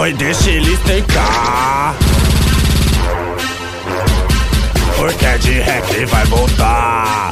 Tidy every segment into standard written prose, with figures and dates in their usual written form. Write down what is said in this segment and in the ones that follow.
Oi, deixa eles tentar, porque é de ré que vai voltar.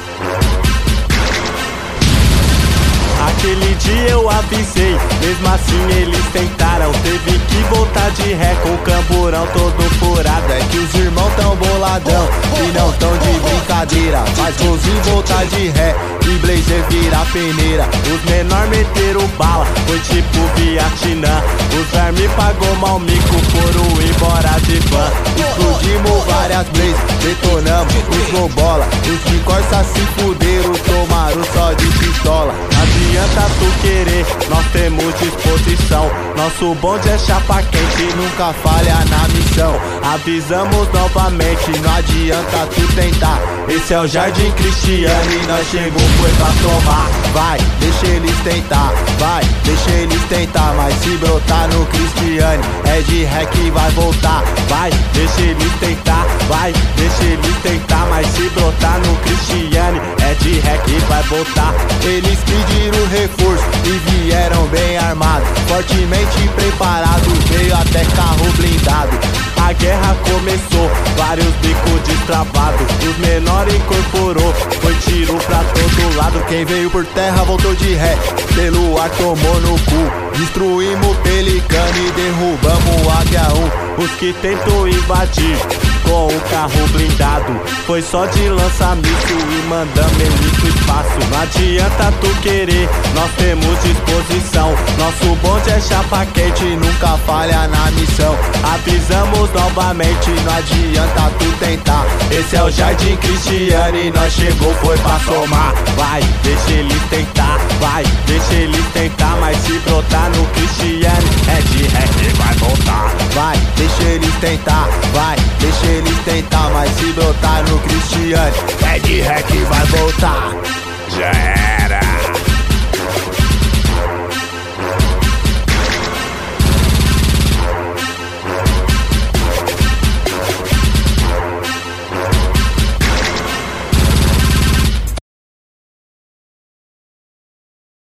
Aquele dia eu avisei, mesmo assim eles tentaram. Teve que voltar de ré com o camburão todo furado. É que os irmãos tão boladão e não tão de brincadeira. Faz golzinho voltar de ré e blazer vira peneira. Os menor meteram bala, foi tipo Vietnã. Os verme pagou mal mico, foram embora de van. Explodimos várias blazes, detonamos os golbola. Os de corsa se fuderam, tomaram só de pistola. Adianta tu querer, nós temos disposição. Nosso bonde é chapa quente, nunca falha na missão. Avisamos novamente, não adianta tu tentar. Esse é o Jardim Cristiano e nós chegou foi pra tomar. Vai, deixa eles tentar, vai, deixa eles tentar. Mas se brotar no Cristiane, é de ré que vai voltar. Vai, deixa eles tentar, vai, deixa eles tentar. Mas se brotar no Cristiane, é de ré que vai voltar. Eles pediram reforço e vieram bem armados, fortemente preparados, veio até carro blindado. A guerra começou, vários bicos destravados. Os menores incorporou, foi tiro pra todo lado. Quem veio por terra voltou de ré, pelo ar tomou no cu. Destruímos Pelicano e derrubamos o Águia 1. Os que tentou invadir com o carro blindado, foi só de lança-míssil e mandamos eles pro espaço. Não adianta tu querer, nós temos disposição. Nosso bonde é chapa quente, nunca falha na missão. Avisamos novamente, não adianta tu tentar. Esse é o Jardim Cristiano e nós chegou foi pra somar. Vai, deixa eles tentar, vai, deixa eles tentar. Mas se brotar no Cristiano, é de ré que vai voltar. Vai, deixa eles tentar, vai, deixa eles tentar. Mas se brotar no Cristiano, é de ré que vai voltar. Já é.